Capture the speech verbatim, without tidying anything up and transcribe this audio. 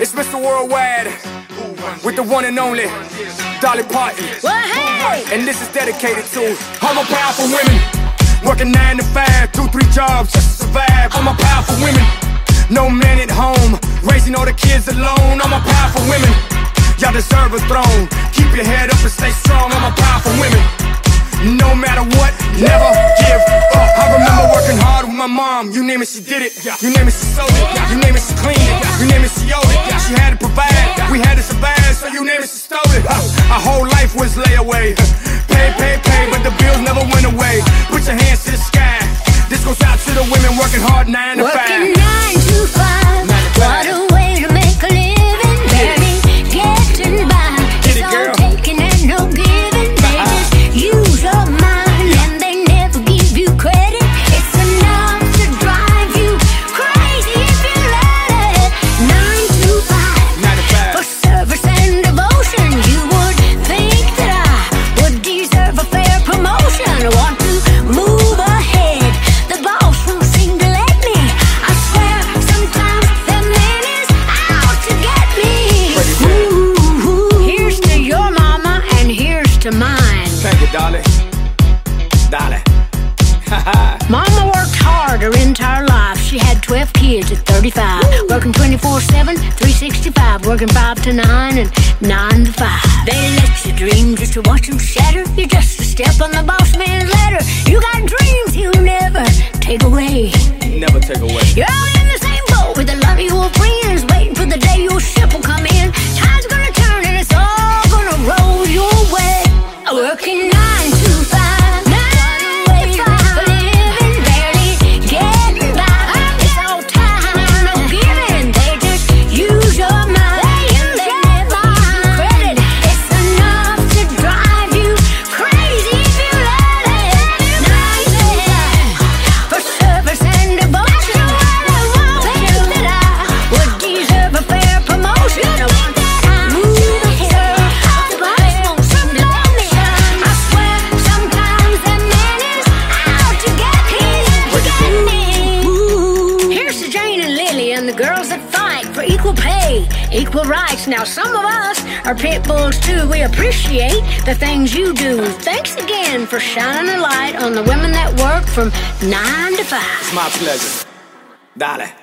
It's Mister Worldwide with the one and only Dolly Parton. Well, hey! And this is dedicated to all my powerful women, working nine to five, two, three jobs just to survive. All my powerful women, no man at home, raising all the kids alone. All my powerful women, y'all deserve a throne. Keep your head up and stay strong. All my powerful women, no matter what, never give up. I remember working hard with my mom. You name it, she did it. You name it, she sold it. You name it, she cleaned it. You name it, she owed it. She had to provide, we had to survive. So you name it, she stole it. Our whole life was layaway. Pay, pay, pay, but the bills never went away. Put your hands to the sky. This goes out to the women working hard nine to five. Working nine to five. What a way to make a living. Barely getting by. Get it, It's girl. all taking and no giving. They just use your mind and they never give you credit. It's enough to drive you crazy if you let it. Nine to five. Nine to five. For service and devotion, you would think that I would deserve a fair promotion. I want to move ahead. The boss won't seem to let me. I swear, sometimes the man is out to get me. Ooh, here's to your mama and here's to mine. Thank you, Dolly. Dolly. Mama worked hard her entire life. She had twelve kids at thirty-five. Working twenty-four seven, three sixty-five. Working five to nine and nine to five. They let you dream just to watch them shatter. You're just a step on the boss man's ladder. You got dreams he'll never take away. Never take away. You're all in the same boat with a lot of your friends, waiting for the day your ship will come in. Time's gonna turn and it's all gonna roll your way. Working nine to five, nine to five, living barely getting by. It's all time, no giving. They just use your mind and they never give you credit. It's enough to drive you crazy if you let it. Nine to five, for service and devotion. I think that I would deserve a fair promotion. I want to move ahead. The boss won't seem to let me. I swear, sometimes the man is out to get me. To get me. Here's to Jane and Lily and the girls that fight for equal pay, equal rights. Now some of us are pit bulls too. We appreciate the things you do. Thanks again for shining a light on the women that work from nine to five. It's my pleasure. Dolly.